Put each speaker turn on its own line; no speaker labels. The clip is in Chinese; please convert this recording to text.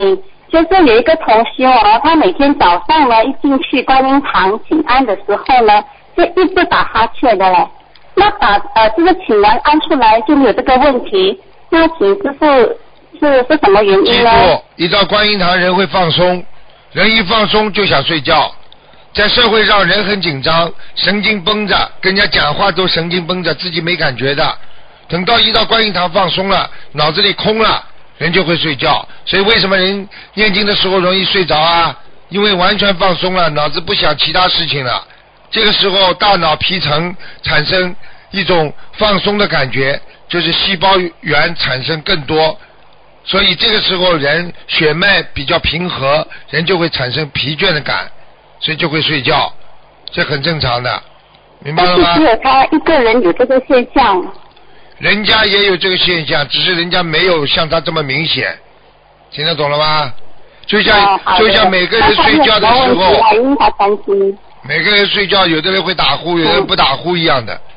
你，就是有一个同修哦，他每天早上呢一进去观音堂请安的时候呢，就一直打哈欠的嘞。那这个请完安出来就没有这个问题，那请师傅是什么原因呢？
记住，一到观音堂人会放松，人一放松就想睡觉。在社会上人很紧张，神经绷着，跟人家讲话都神经绷着，自己没感觉的。等到一到观音堂放松了，脑子里空了，人就会睡觉。所以为什么人念经的时候容易睡着啊？因为完全放松了，脑子不想其他事情了。这个时候大脑皮层产生一种放松的感觉，就是细胞源产生更多，所以这个时候人血脉比较平和，人就会产生疲倦的感，所以就会睡觉，这很正常的，明白了吗？
但是只有他一个人有这个现象。
人家也有这个现象，只是人家没有像他这么明显，听得懂了吗？就像每个人睡觉的时候，
他担心
每个人睡觉，有的人会打呼，有的人不打呼一样的。